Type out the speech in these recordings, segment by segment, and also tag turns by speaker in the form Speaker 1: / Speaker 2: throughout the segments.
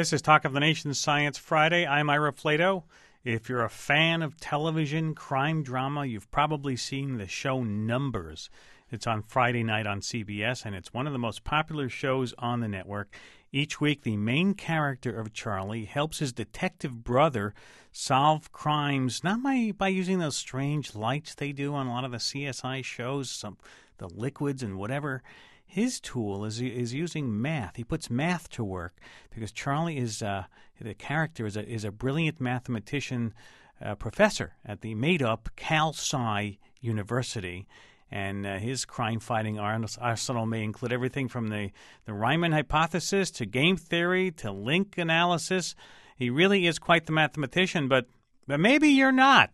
Speaker 1: This is Talk of the Nation Science Friday. I'm Ira Flato. If you're a fan of television crime drama, you've probably seen the show Numbers. It's on Friday night on CBS, and it's one of the most popular shows on the network. Each week, the main character of Charlie helps his detective brother solve crimes, not by using those strange lights they do on a lot of the CSI shows, the liquids and whatever. His tool is using math. He puts math to work because Charlie the character is a brilliant mathematician professor at the made-up Cal Sci University. And his crime-fighting arsenal may include everything from the Riemann hypothesis to game theory to link analysis. He really is quite the mathematician, but maybe you're not.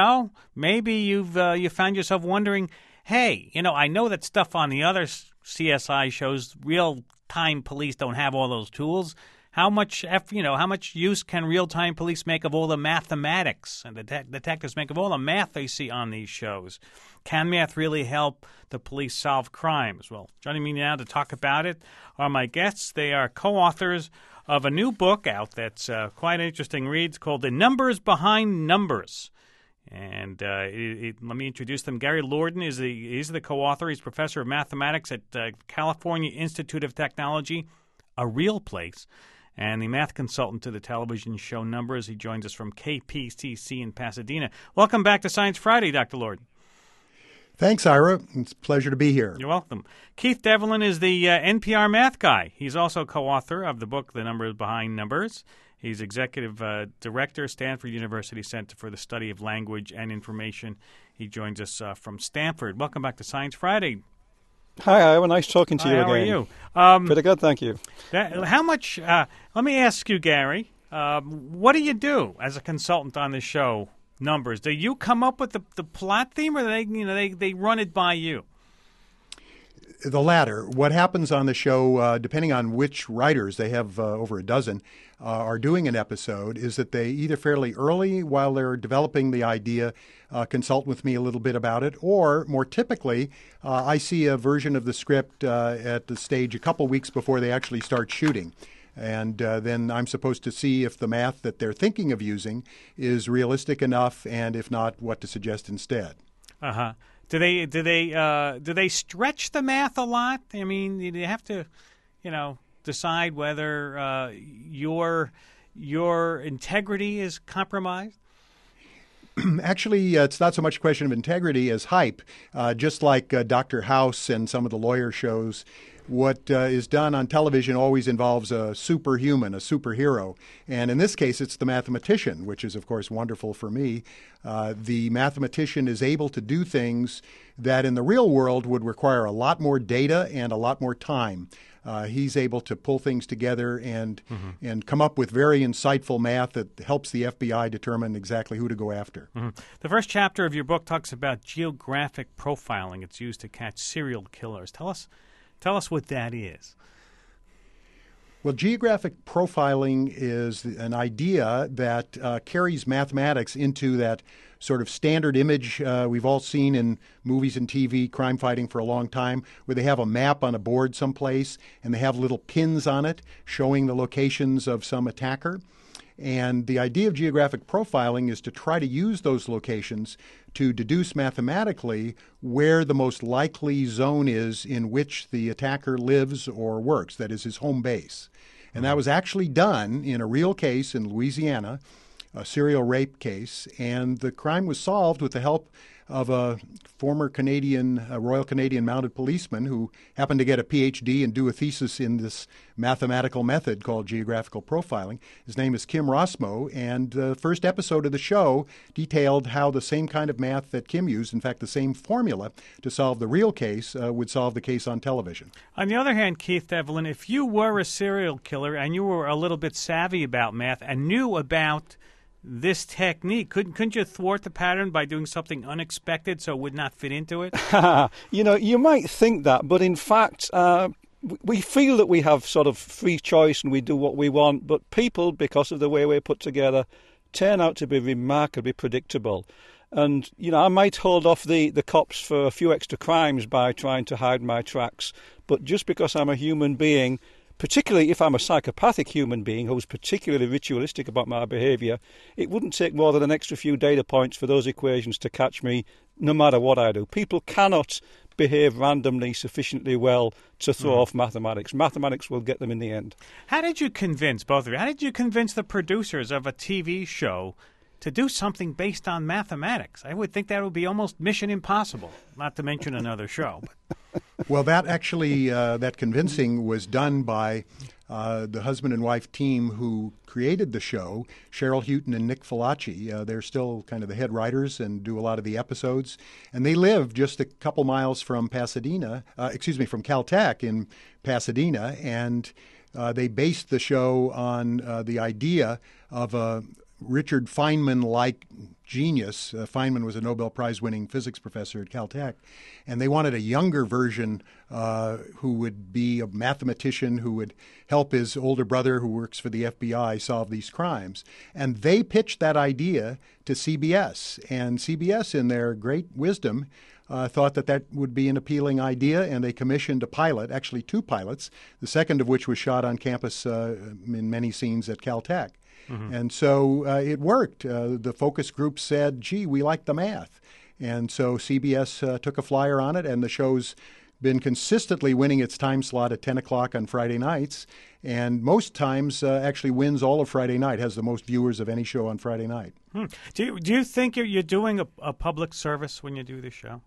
Speaker 1: Maybe you found yourself wondering, hey, I know that stuff on the other CSI shows, real-time police don't have all those tools. How much use can real-time police make of all the mathematics and the detectives make of all the math they see on these shows? Can math really help the police solve crimes? Well, joining me now to talk about it are my guests. They are co-authors of a new book out that's quite an interesting read. It's called The Numbers Behind Numbers. And let me introduce them. Gary Lordan is the co-author. He's professor of mathematics at California Institute of Technology, a real place, and the math consultant to the television show Numbers. He joins us from KPCC in Pasadena. Welcome back to Science Friday, Dr. Lordan.
Speaker 2: Thanks, Ira. It's a pleasure to be here.
Speaker 1: You're welcome. Keith Devlin is the NPR math guy. He's also co-author of the book, The Numbers Behind Numbers. He's executive director, Stanford University Center for the Study of Language and Information. He joins us from Stanford. Welcome back to Science Friday.
Speaker 3: Hi, Iowa. Nice talking to you again.
Speaker 1: How are you?
Speaker 3: Pretty good, thank you.
Speaker 1: How much? Let me ask you, Gary. What do you do as a consultant on the show Numbers? Do you come up with the plot theme, or they run it by you?
Speaker 2: The latter. What happens on the show, depending on which writers, they have over a dozen, are doing an episode, is that they either fairly early while they're developing the idea consult with me a little bit about it, or more typically, I see a version of the script at the stage a couple weeks before they actually start shooting. And then I'm supposed to see if the math that they're thinking of using is realistic enough, and if not, what to suggest instead.
Speaker 1: Uh-huh. Do they stretch the math a lot? I mean, you have to, decide whether your integrity is compromised?
Speaker 2: Actually, it's not so much a question of integrity as hype. Just like Dr. House and some of the lawyer shows, what is done on television always involves a superhuman, a superhero. And in this case, it's the mathematician, which is, of course, wonderful for me. The mathematician is able to do things that in the real world would require a lot more data and a lot more time. He's able to pull things together and come up with very insightful math that helps the FBI determine exactly who to go after.
Speaker 1: Mm-hmm. The first chapter of your book talks about geographic profiling. It's used to catch serial killers. Tell us what that is.
Speaker 2: Well, geographic profiling is an idea that carries mathematics into that sort of standard image we've all seen in movies and TV, crime fighting for a long time, where they have a map on a board someplace and they have little pins on it showing the locations of some attacker. And the idea of geographic profiling is to try to use those locations to deduce mathematically where the most likely zone is in which the attacker lives or works, that is his home base. And that was actually done in a real case in Louisiana, a serial rape case, and the crime was solved with the help of a former Royal Canadian mounted policeman who happened to get a PhD and do a thesis in this mathematical method called geographical profiling. His name is Kim Rossmo, and the first episode of the show detailed how the same kind of math that Kim used, in fact, the same formula to solve the real case, would solve the case on television.
Speaker 1: On the other hand, Keith Devlin, if you were a serial killer and you were a little bit savvy about math and knew about this technique, couldn't you thwart the pattern by doing something unexpected so it would not fit into it?
Speaker 3: You might think that, but in fact, we feel that we have sort of free choice and we do what we want, but people, because of the way we're put together, turn out to be remarkably predictable. And, I might hold off the cops for a few extra crimes by trying to hide my tracks, but just because I'm a human being, particularly if I'm a psychopathic human being who's particularly ritualistic about my behaviour, it wouldn't take more than an extra few data points for those equations to catch me no matter what I do. People cannot behave randomly sufficiently well to throw off mathematics. Mathematics will get them in the end.
Speaker 1: How did you convince, both of you, how did you convince the producers of a TV show to do something based on mathematics? I would think that would be almost mission impossible, not to mention another show.
Speaker 2: Well, that actually, that convincing was done by the husband and wife team who created the show, Cheryl Houghton and Nick Fallaci. They're still kind of the head writers and do a lot of the episodes. And they live just a couple miles from from Caltech in Pasadena. And they based the show on the idea of a Richard Feynman-like genius. Feynman was a Nobel Prize-winning physics professor at Caltech, and they wanted a younger version who would be a mathematician who would help his older brother who works for the FBI solve these crimes. And they pitched that idea to CBS, and CBS, in their great wisdom, thought that would be an appealing idea, and they commissioned a pilot, actually 2 pilots, the second of which was shot on campus in many scenes at Caltech. And so it worked. The focus group said, gee, we like the math. And so CBS took a flyer on it, and the show's been consistently winning its time slot at 10 o'clock on Friday nights, and most times actually wins all of Friday night, has the most viewers of any show on Friday night.
Speaker 1: Do you think you're doing a public service when you do this show?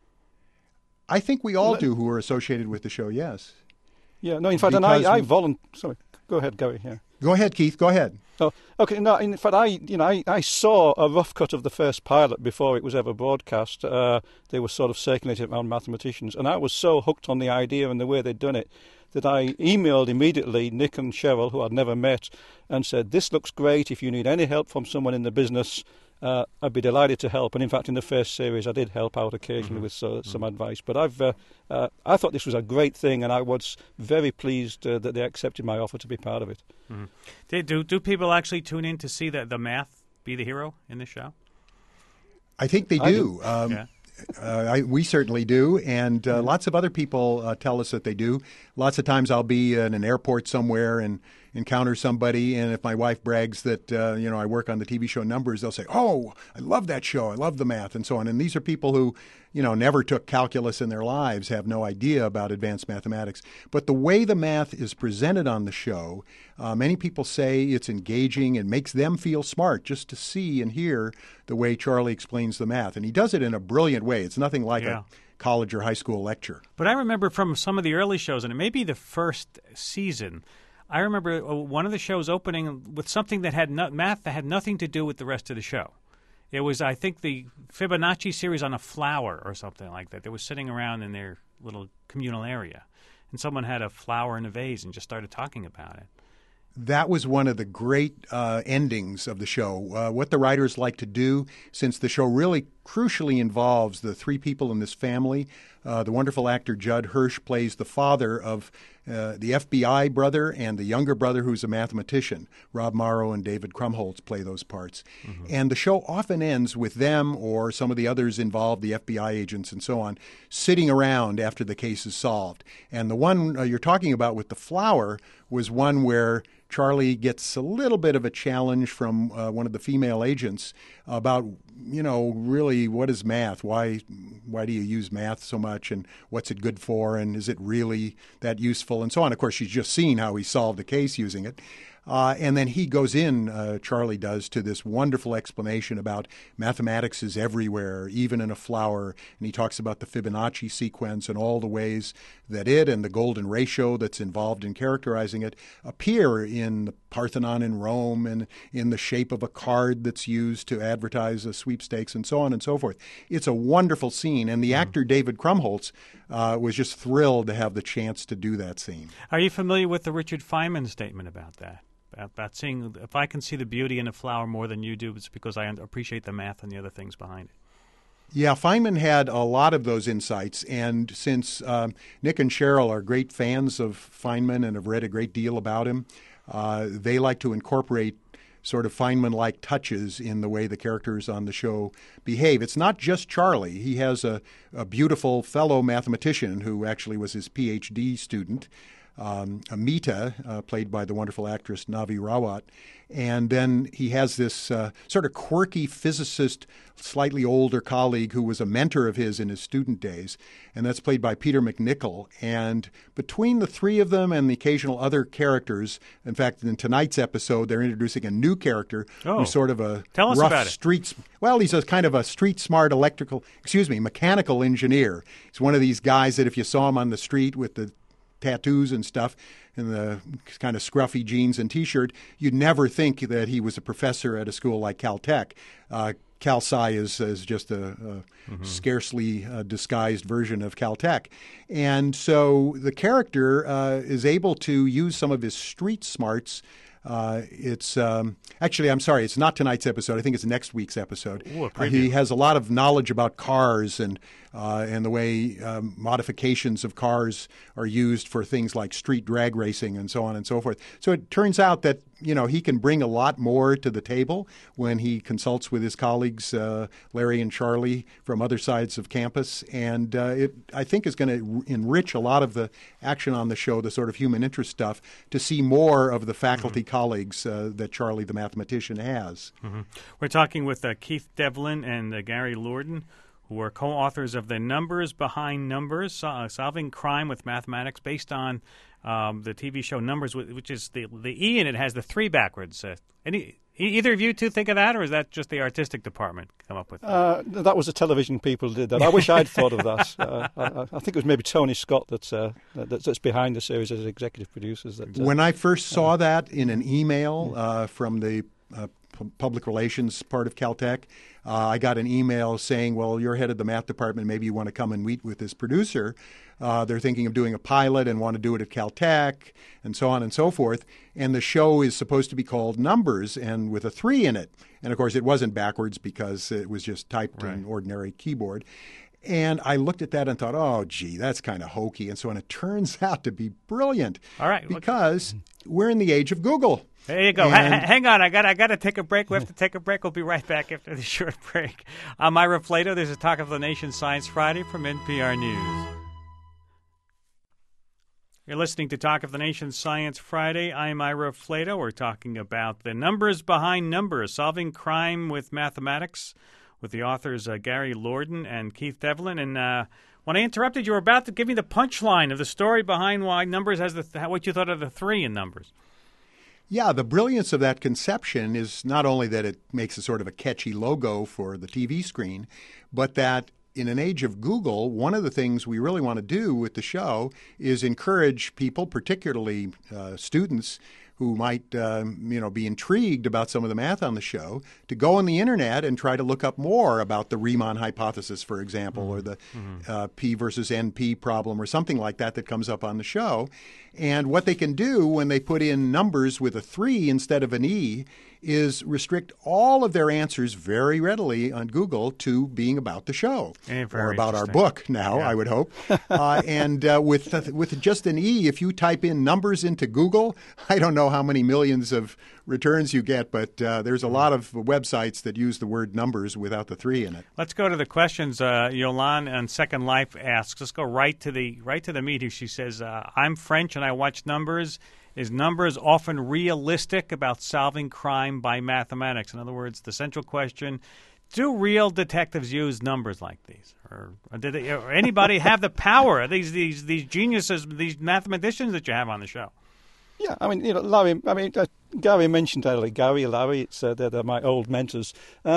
Speaker 2: I think we all do who are associated with the show, yes.
Speaker 3: Yeah, no, in fact, and I volunteer. Sorry, go ahead, Gary. Yeah.
Speaker 2: Go ahead, Keith. Go ahead.
Speaker 3: Oh, okay. No, in fact, I saw a rough cut of the first pilot before it was ever broadcast. They were sort of circulated around mathematicians, and I was so hooked on the idea and the way they'd done it that I emailed immediately Nick and Cheryl, who I'd never met, and said, "This looks great. If you need any help from someone in the business, I'd be delighted to help." And in fact, in the first series, I did help out occasionally with some advice. But I thought this was a great thing, and I was very pleased that they accepted my offer to be part of it.
Speaker 1: Do people actually tune in to see the math be the hero in the show?
Speaker 2: I think they do. We certainly do, and lots of other people tell us that they do. Lots of times I'll be in an airport somewhere and encounter somebody, and if my wife brags that I work on the TV show Numbers, they'll say, "Oh, I love that show. I love the math," and so on. And these are people who never took calculus in their lives, have no idea about advanced mathematics. But the way the math is presented on the show, many people say it's engaging and makes them feel smart just to see and hear the way Charlie explains the math. And he does it in a brilliant way. It's nothing like a college or high school lecture.
Speaker 1: But I remember from some of the early shows, and it may be the first season, I remember one of the shows opening with something that had math that had nothing to do with the rest of the show. It was, I think, the Fibonacci series on a flower or something like that. They were sitting around in their little communal area, and someone had a flower in a vase and just started talking about it.
Speaker 2: That was one of the great endings of the show. What the writers like to do, since the show really crucially involves the 3 people in this family, the wonderful actor Judd Hirsch plays the father of the FBI brother and the younger brother who's a mathematician. Rob Morrow and David Krumholtz play those parts. And the show often ends with them or some of the others involved, the FBI agents and so on, sitting around after the case is solved. And the one you're talking about with the flower was one where Charlie gets a little bit of a challenge from one of the female agents about, really what is math? Why do you use math so much, and what's it good for, and is it really that useful, and so on. Of course, she's just seen how he solved the case using it. And then he goes in, Charlie does, to this wonderful explanation about mathematics is everywhere, even in a flower. And he talks about the Fibonacci sequence and all the ways that it and the golden ratio that's involved in characterizing it appear in the Parthenon in Rome and in the shape of a card that's used to advertise a sweepstakes and so on and so forth. It's a wonderful scene. And the actor David Krumholtz was just thrilled to have the chance to do that scene.
Speaker 1: Are you familiar with the Richard Feynman statement about that? About seeing, if I can see the beauty in a flower more than you do, it's because I appreciate the math and the other things behind it.
Speaker 2: Yeah, Feynman had a lot of those insights, and since Nick and Cheryl are great fans of Feynman and have read a great deal about him, they like to incorporate sort of Feynman-like touches in the way the characters on the show behave. It's not just Charlie. He has a beautiful fellow mathematician who actually was his PhD student, Amita, played by the wonderful actress Navi Rawat. And then he has this sort of quirky physicist, slightly older colleague who was a mentor of his in his student days, and that's played by Peter MacNicol. And between the three of them and the occasional other characters, in fact, in tonight's episode, they're introducing a new character who's sort of a
Speaker 1: Tell us
Speaker 2: rough
Speaker 1: about it.
Speaker 2: street. Well, he's a kind of a street-smart mechanical engineer. He's one of these guys that if you saw him on the street with the tattoos and stuff and the kind of scruffy jeans and T-shirt, you'd never think that he was a professor at a school like Caltech. Cal-Sci is just a scarcely disguised version of Caltech. And so the character is able to use some of his street smarts. It's not tonight's episode. I think it's next week's episode.
Speaker 1: Ooh,
Speaker 2: he has a lot of knowledge about cars and the way modifications of cars are used for things like street drag racing and so on and so forth. So it turns out that he can bring a lot more to the table when he consults with his colleagues, Larry and Charlie, from other sides of campus. And it, I think, is going to enrich a lot of the action on the show, the sort of human interest stuff, to see more of the faculty colleagues that Charlie the mathematician has.
Speaker 1: We're talking with Keith Devlin and Gary Lourdon, who are co-authors of The Numbers Behind Numbers, Solving Crime with Mathematics, based on the TV show Numbers, which is the E in it has the 3 backwards. Either of you two think of that, or is that just the artistic department come up with that?
Speaker 3: That was the television people who did that. I wish I'd thought of that. I think it was maybe Tony Scott that's behind the series as executive producers.
Speaker 2: When I first saw that in an email from the public relations part of Caltech, I got an email saying, well, you're head of the math department. Maybe you want to come and meet with this producer. They're thinking of doing a pilot and want to do it at Caltech and so on and so forth. And the show is supposed to be called Numbers and with a 3 in it. And, of course, it wasn't backwards because it was just typed in ordinary keyboard. And I looked at that and thought, oh, gee, that's kind of hokey. And so on. It turns out to be brilliant.
Speaker 1: All right.
Speaker 2: Because we're in the age of Google.
Speaker 1: There you go. Hang on. I got to take a break. We have to take a break. We'll be right back after the short break. I'm Ira Flato. This is Talk of the Nation Science Friday from NPR News. You're listening to Talk of the Nation Science Friday. I'm Ira Flato. We're talking about The Numbers Behind Numbers, Solving Crime with Mathematics, with the authors Gary Lourdon and Keith Devlin. And when I interrupted, you were about to give me the punchline of the story behind why Numbers has what you thought of the 3 in Numbers.
Speaker 2: Yeah, the brilliance of that conception is not only that it makes a sort of a catchy logo for the TV screen, but that in an age of Google, one of the things we really want to do with the show is encourage people, particularly students, who might be intrigued about some of the math on the show, to go on the internet and try to look up more about the Riemann hypothesis, for example, or the P versus NP problem or something like that comes up on the show. And what they can do when they put in numbers with a 3 instead of an E is restrict all of their answers very readily on Google to being about the show or about our book now, I would hope. And with just an E, if you type in numbers into Google, I don't know how many millions of returns you get, but there's a lot of websites that use the word numbers without the 3 in it.
Speaker 1: Let's go to the questions. Yolan on Second Life asks. Let's go right to the meat here. She says, "I'm French and I watch Numbers. Is Numbers often realistic about solving crime by mathematics?" In other words, the central question: do real detectives use numbers like these, or anybody have the power? These geniuses, these mathematicians that you have on the show.
Speaker 3: Yeah, I mean, Larry. I mean, Gary mentioned earlier. Gary, Larry. It's they're my old mentors.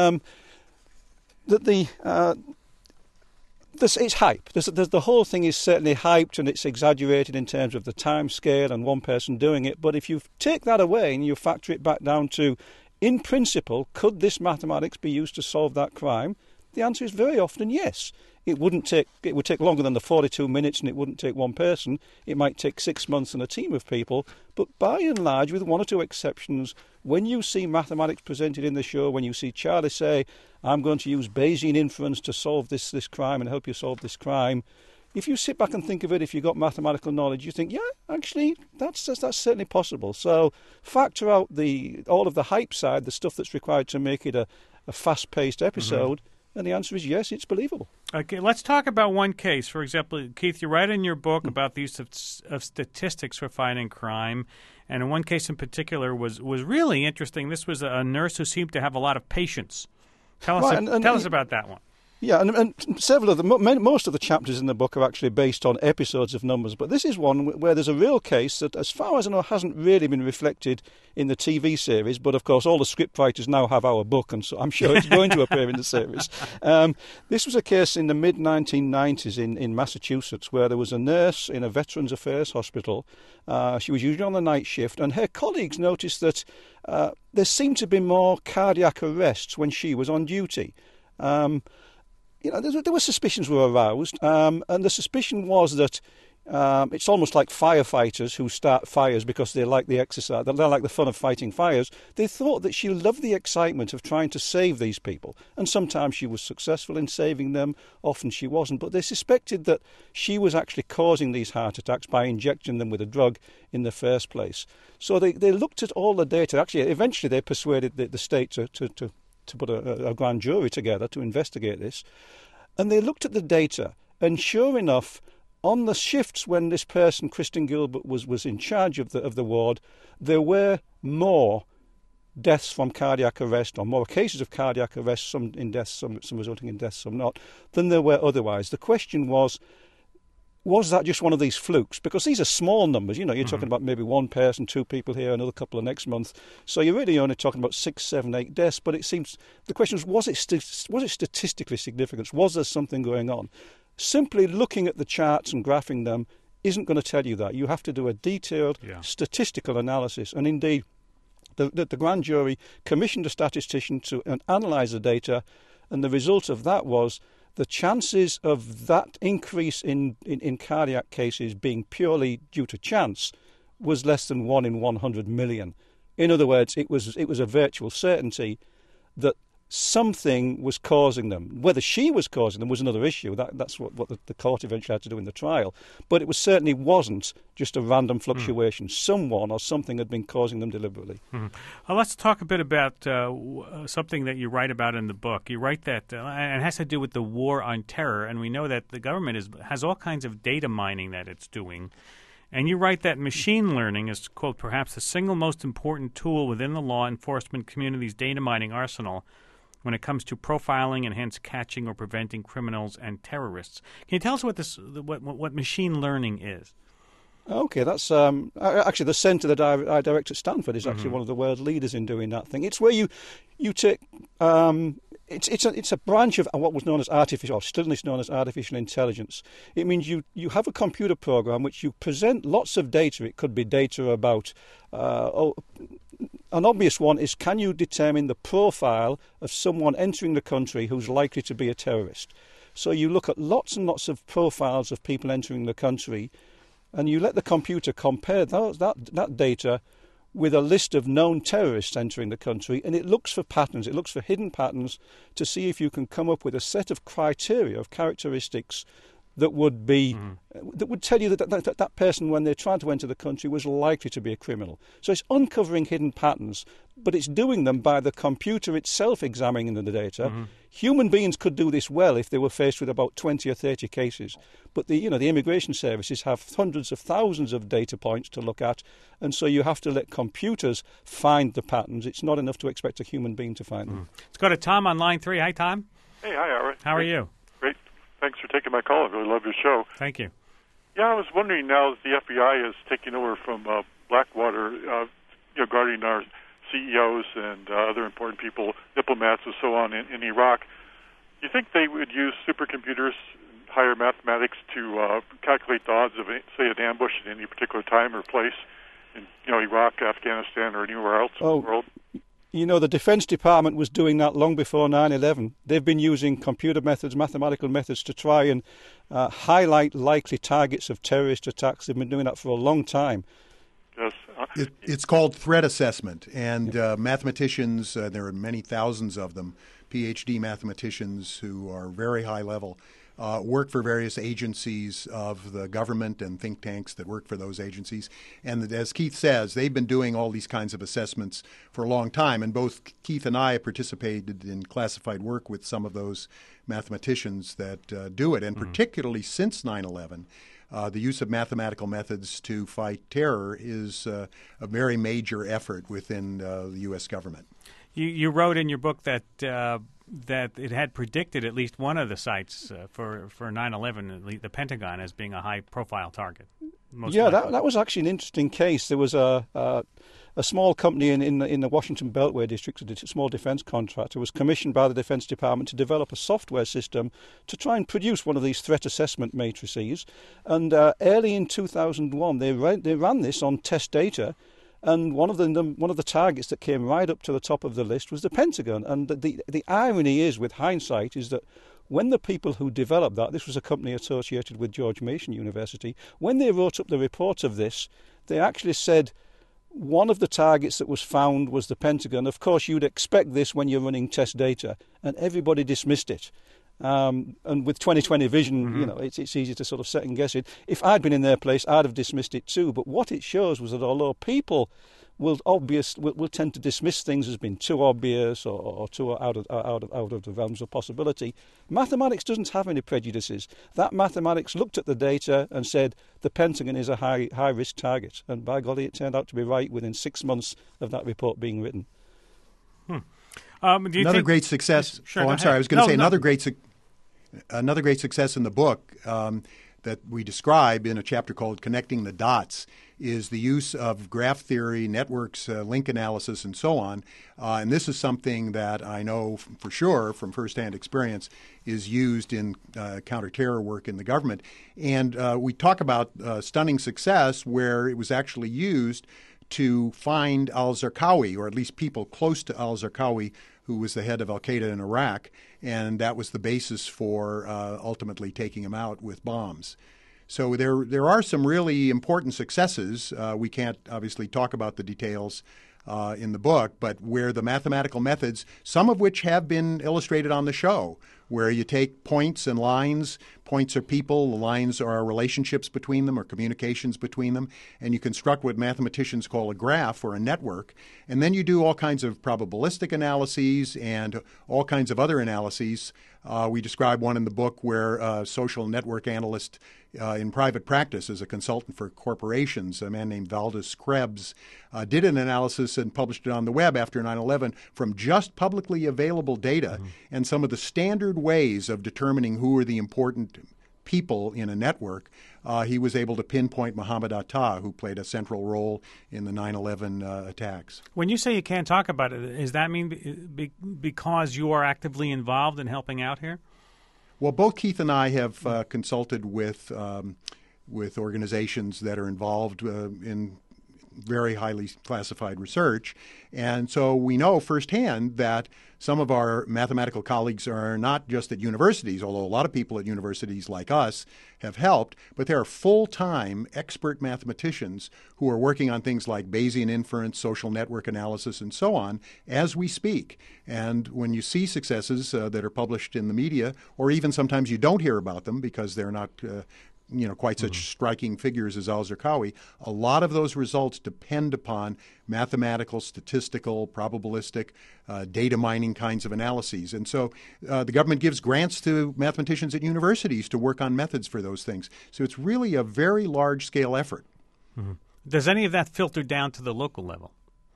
Speaker 3: It's hype. The whole thing is certainly hyped and it's exaggerated in terms of the time scale and one person doing it. But if you take that away and you factor it back down to, in principle, could this mathematics be used to solve that crime? The answer is very often yes. It would take longer than the 42 minutes and it wouldn't take one person. It might take 6 months and a team of people. But by and large, with one or two exceptions, when you see mathematics presented in the show, when you see Charlie say, I'm going to use Bayesian inference to solve this crime and help you solve this crime, if you sit back and think of it, if you've got mathematical knowledge, you think, yeah, actually, that's certainly possible. So factor out all of the hype side, the stuff that's required to make it a fast-paced episode, And the answer is yes, it's believable.
Speaker 1: Okay, let's talk about one case. For example, Keith, you write in your book about the use of statistics for fighting crime, and one case in particular was really interesting. This was a nurse who seemed to have a lot of patience. Tell us about that one.
Speaker 3: Yeah, and several of most of the chapters in the book are actually based on episodes of Numbers, but this is one where there's a real case that, as far as I know, hasn't really been reflected in the TV series, but of course all the scriptwriters now have our book, and so I'm sure it's going to appear in the series. This was a case in the mid-1990s in Massachusetts where there was a nurse in a Veterans Affairs hospital. She was usually on the night shift, and her colleagues noticed that there seemed to be more cardiac arrests when she was on duty. There were suspicions were aroused, and the suspicion was that it's almost like firefighters who start fires because they like the exercise, they like the fun of fighting fires. They thought that she loved the excitement of trying to save these people, and sometimes she was successful in saving them, often she wasn't, but they suspected that she was actually causing these heart attacks by injecting them with a drug in the first place. So they looked at all the data. Actually, eventually they persuaded the state to put a grand jury together to investigate this. And they looked at the data, and sure enough, on the shifts when this person, Kristen Gilbert, was in charge of the ward, there were more deaths from cardiac arrest, or more cases of cardiac arrest, some in deaths, some resulting in deaths, some not, than there were otherwise. The question was that just one of these flukes? Because these are small numbers. You're talking about maybe one person, two people here, another couple of next month. So you're really only talking about 6, 7, 8 deaths. But it seems the question was it statistically significant? Was there something going on? Simply looking at the charts and graphing them isn't going to tell you that. You have to do a detailed statistical analysis. And indeed, the grand jury commissioned a statistician to analyse the data, and the result of that was the chances of that increase in cardiac cases being purely due to chance was less than 1 in 100 million. In other words, it was a virtual certainty that something was causing them. Whether she was causing them was another issue. That's what the court eventually had to do in the trial. But it certainly wasn't just a random fluctuation. Someone or something had been causing them deliberately.
Speaker 1: Let's talk a bit about something that you write about in the book. You write that and it has to do with the war on terror, and we know that the government has all kinds of data mining that it's doing. And you write that machine learning is, quote, perhaps the single most important tool within the law enforcement community's data mining arsenal when it comes to profiling and hence catching or preventing criminals and terrorists. Can you tell us what machine learning is?
Speaker 3: Okay, that's actually the centre that I direct at Stanford is actually one of the world leaders in doing that thing. It's where you take it's a branch of what was known as artificial, or still is known as artificial intelligence. It means you have a computer program which you present lots of data. It could be data about an obvious one is, can you determine the profile of someone entering the country who's likely to be a terrorist? So you look at lots and lots of profiles of people entering the country, and you let the computer compare that data with a list of known terrorists entering the country, and it looks for patterns, it looks for hidden patterns to see if you can come up with a set of criteria, of characteristics that would be that would tell you that person, when they're trying to enter the country, was likely to be a criminal. So it's uncovering hidden patterns, but it's doing them by the computer itself examining the data. Human beings could do this well if they were faced with about 20 or 30 cases, but the immigration services have hundreds of thousands of data points to look at, and so you have to let computers find the patterns. It's not enough to expect a human being to find them.
Speaker 1: Let's go to Tom on line 3. Hi, Tom.
Speaker 4: Hey, hi, Ira.
Speaker 1: How are you?
Speaker 4: Great. Thanks for taking my call. I really love your show.
Speaker 1: Thank you.
Speaker 4: Yeah, I was wondering, now that the FBI is taking over from Blackwater, guarding our CEOs and other important people, diplomats and so on in Iraq, do you think they would use supercomputers, higher mathematics to calculate the odds of, say, an ambush at any particular time or place in Iraq, Afghanistan, or anywhere else in the world?
Speaker 3: The Defense Department was doing that long before 9/11. They've been using computer methods, mathematical methods to try and highlight likely targets of terrorist attacks. They've been doing that for a long time.
Speaker 4: Yes.
Speaker 2: It's called threat assessment, and mathematicians, there are many thousands of them, PhD mathematicians who are very high level, work for various agencies of the government and think tanks that work for those agencies. And as Keith says, they've been doing all these kinds of assessments for a long time. And both Keith and I participated in classified work with some of those mathematicians that do it. And particularly since 9/11, the use of mathematical methods to fight terror is a very major effort within the U.S. government.
Speaker 1: You wrote in your book that it had predicted at least one of the sites for 9/11, the Pentagon, as being a high-profile target.
Speaker 3: That was actually an interesting case. There was a small company in the Washington Beltway district, a small defense contractor, was commissioned by the Defense Department to develop a software system to try and produce one of these threat assessment matrices. And early in 2001, they ran this on test data. And one of the targets that came right up to the top of the list was the Pentagon. And the irony is, with hindsight, is that when the people who developed that, this was a company associated with George Mason University, when they wrote up the report of this, they actually said one of the targets that was found was the Pentagon. Of course, you'd expect this when you're running test data, and everybody dismissed it. And with 20/20 vision, it's easy to sort of second guess it. If I'd been in their place, I'd have dismissed it too. But what it shows was that although people will tend to dismiss things as being too obvious or too out of the realms of possibility, mathematics doesn't have any prejudices. That mathematics looked at the data and said the Pentagon is a high risk target, and by golly, it turned out to be right within 6 months of that report being written.
Speaker 2: Another great success.
Speaker 1: Sure,
Speaker 2: I'm sorry. I was going to say another great success in the book that we describe in a chapter called "Connecting the Dots" is the use of graph theory, networks, link analysis, and so on. And this is something that I know for sure from firsthand experience is used in counterterror work in the government. And we talk about stunning success where it was actually used to find al-Zarqawi, or at least people close to al-Zarqawi, who was the head of al-Qaeda in Iraq, and that was the basis for ultimately taking him out with bombs. So there are some really important successes. We can't obviously talk about the details in the book, but where the mathematical methods, some of which have been illustrated on the show, where you take points and lines. Points are people, the lines are relationships between them or communications between them, and you construct what mathematicians call a graph or a network, and then you do all kinds of probabilistic analyses and all kinds of other analyses. We describe one in the book where a social network analyst in private practice as a consultant for corporations, a man named Valdis Krebs, did an analysis and published it on the web after 9/11 from just publicly available data and some of the standard ways of determining who are the important people in a network. He was able to pinpoint Mohammed Atta, who played a central role in the 9/11 attacks.
Speaker 1: When you say you can't talk about it, does that mean because you are actively involved in helping out here?
Speaker 2: Well, both Keith and I have consulted with organizations that are involved in very highly classified research. And so we know firsthand that some of our mathematical colleagues are not just at universities, although a lot of people at universities like us have helped, but there are full-time expert mathematicians who are working on things like Bayesian inference, social network analysis, and so on as we speak. And when you see successes that are published in the media, or even sometimes you don't hear about them because they're not quite such striking figures as al-Zarqawi, a lot of those results depend upon mathematical, statistical, probabilistic, data mining kinds of analyses. And so the government gives grants to mathematicians at universities to work on methods for those things. So it's really a very large-scale effort.
Speaker 1: Does any of that filter down to the local level?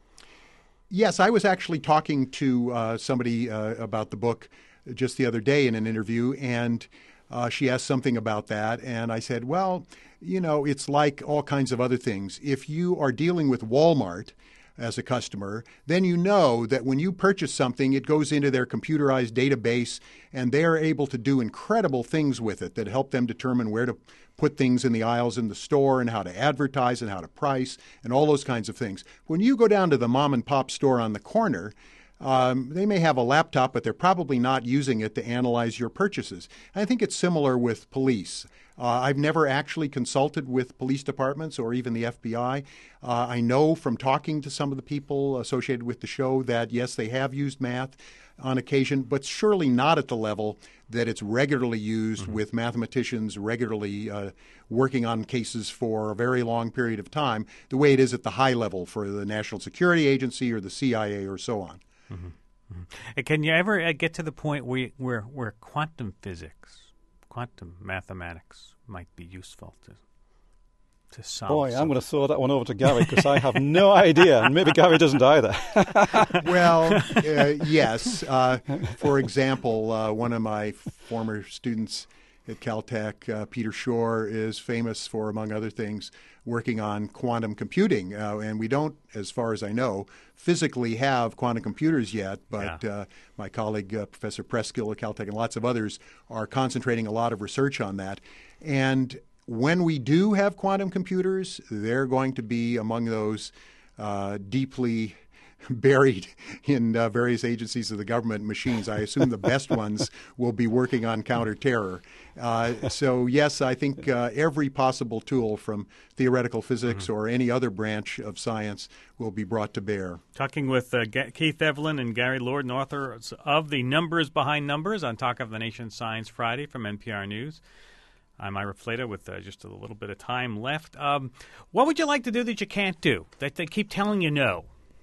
Speaker 2: Yes, I was actually talking to somebody about the book just the other day in an interview, and she asked something about that, and I said, well, it's like all kinds of other things. If you are dealing with Walmart as a customer, then you know that when you purchase something, it goes into their computerized database, and they are able to do incredible things with it that help them determine where to put things in the aisles in the store and how to advertise and how to price and all those kinds of things. When you go down to the mom and pop store on the corner, they may have a laptop, but they're probably not using it to analyze your purchases. I think it's similar with police. I've never actually consulted with police departments or even the FBI. I know from talking to some of the people associated with the show that, yes, they have used math on occasion, but surely not at the level that it's regularly used with mathematicians regularly working on cases for a very long period of time, the way it is at the high level for the National Security Agency or the CIA or so on.
Speaker 1: Can you ever get to the point where quantum physics, quantum mathematics might be useful to solve?
Speaker 3: Boy, I'm going to throw that one over to Gary because I have no idea, and maybe Gary doesn't either.
Speaker 2: Well, yes. For example, one of my former students at Caltech, Peter Shore, is famous for, among other things, working on quantum computing. And we don't, as far as I know, physically have quantum computers yet, but my colleague, Professor Preskill at Caltech, and lots of others are concentrating a lot of research on that. And when we do have quantum computers, they're going to be among those deeply buried in various agencies of the government machines. I assume the best ones will be working on counterterror. So, yes, I think every possible tool from theoretical physics or any other branch of science will be brought to bear.
Speaker 1: Talking with Keith Evelyn and Gary Lorden, authors of The Numbers Behind Numbers on Talk of the Nation Science Friday from NPR News. I'm Ira Flatow with just a little bit of time left. What would you like to do that you can't do, that they keep telling you no?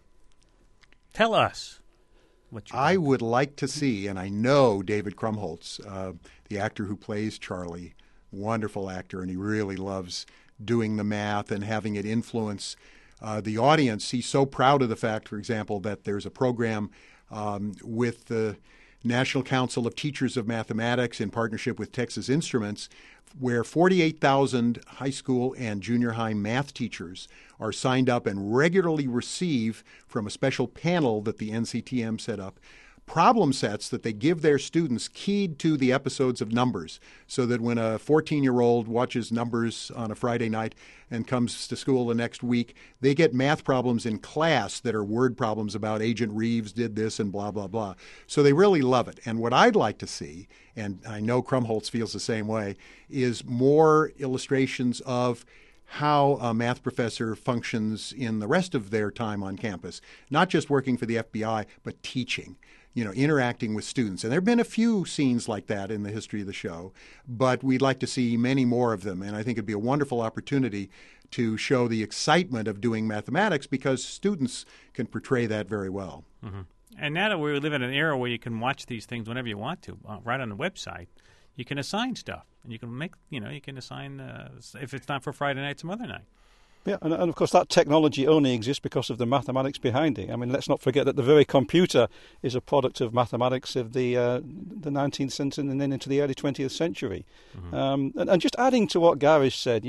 Speaker 1: Tell us what you
Speaker 2: I would like to see, and I know David Krumholtz, the actor who plays Charlie, wonderful actor, and he really loves doing the math and having it influence the audience. He's so proud of the fact, for example, that there's a program with the National Council of Teachers of Mathematics in partnership with Texas Instruments, where 48,000 high school and junior high math teachers are signed up and regularly receive from a special panel that the NCTM set up problem sets that they give their students keyed to the episodes of Numbers, so that when a 14-year-old watches Numbers on a Friday night and comes to school the next week, they get math problems in class that are word problems about Agent Reeves did this and blah, blah, blah. So they really love it. And what I'd like to see, and I know Krumholtz feels the same way, is more illustrations of how a math professor functions in the rest of their time on campus, not just working for the FBI, but teaching, interacting with students. And there have been a few scenes like that in the history of the show, but we'd like to see many more of them. And I think it'd be a wonderful opportunity to show the excitement of doing mathematics, because students can portray that very well.
Speaker 1: Mm-hmm. And now that we live in an era where you can watch these things whenever you want to, right on the website, you can assign stuff. And you can make, you can assign, if it's not for Friday night, some other night.
Speaker 3: Yeah, and of course that technology only exists because of the mathematics behind it. I mean, let's not forget that the very computer is a product of mathematics of the 19th century and then into the early 20th century. Mm-hmm. And just adding to what Gary said,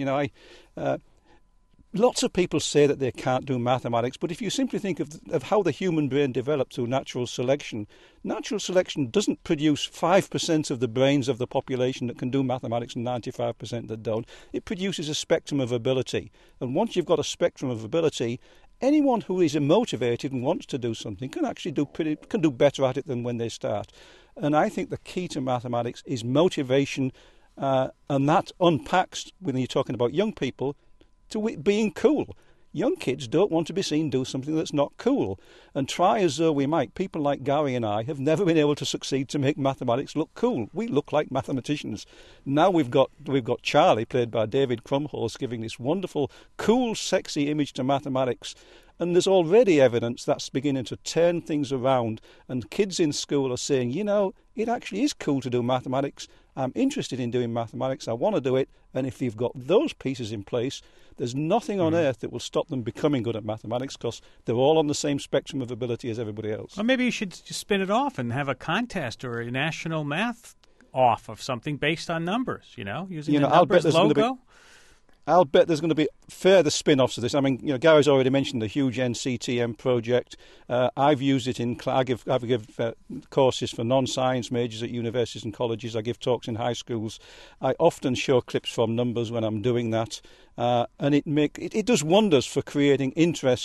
Speaker 3: lots of people say that they can't do mathematics, but if you simply think of how the human brain developed through natural selection doesn't produce 5% of the brains of the population that can do mathematics and 95% that don't. It produces a spectrum of ability. And once you've got a spectrum of ability, anyone who is motivated and wants to do something can actually do better at it than when they start. And I think the key to mathematics is motivation, and that unpacks, when you're talking about young people, to being cool. Young kids don't want to be seen do something that's not cool. And try as though we might, people like Gary and I have never been able to succeed to make mathematics look cool. We look like mathematicians. Now we've got Charlie, played by David Krumholtz, giving this wonderful, cool, sexy image to mathematics. And there's already evidence that's beginning to turn things around. And kids in school are saying, it actually is cool to do mathematics. I'm interested in doing mathematics. I want to do it. And if you've got those pieces in place, there's nothing on earth that will stop them becoming good at mathematics, because they're all on the same spectrum of ability as everybody else.
Speaker 1: Well, maybe you should just spin it off and have a contest or a national math off of something based on numbers, using the numbers logo.
Speaker 3: I'll bet there's going to be further spin-offs of this. I mean, Gary's already mentioned the huge NCTM project. I've used it I give courses for non-science majors at universities and colleges. I give talks in high schools. I often show clips from Numbers when I'm doing that, and it does wonders for creating interest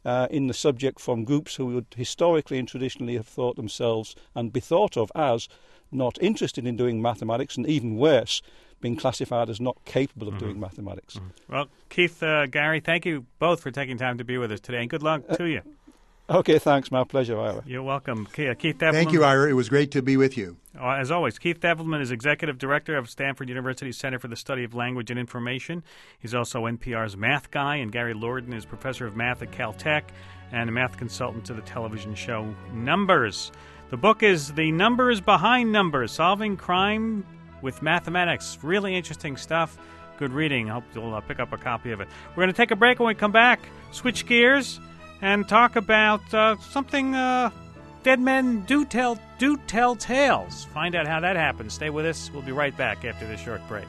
Speaker 3: in the subject from groups who would historically and traditionally have thought themselves and be thought of as not interested in doing mathematics, and even worse, being classified as not capable of doing mathematics.
Speaker 1: Well, Keith, Gary, thank you both for taking time to be with us today, and good luck to you.
Speaker 3: Okay, thanks. My pleasure, Ira.
Speaker 1: You're welcome. Keith Develman.
Speaker 2: Thank you, Ira. It was great to be with you.
Speaker 1: As always, Keith Develman is Executive Director of Stanford University's Center for the Study of Language and Information. He's also NPR's Math Guy, and Gary Lordan is Professor of Math at Caltech and a math consultant to the television show Numbers. The book is The Numbers Behind Numbers, Solving Crime with Mathematics. Really interesting stuff. Good reading. I hope you'll pick up a copy of it. We're going to take a break. When we come back, switch gears and talk about something dead men do tell tales. Find out how that happens. Stay with us. We'll be right back after this short break.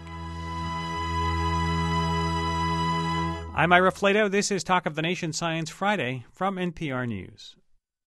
Speaker 1: I'm Ira Flato. This is Talk of the Nation Science Friday from NPR News.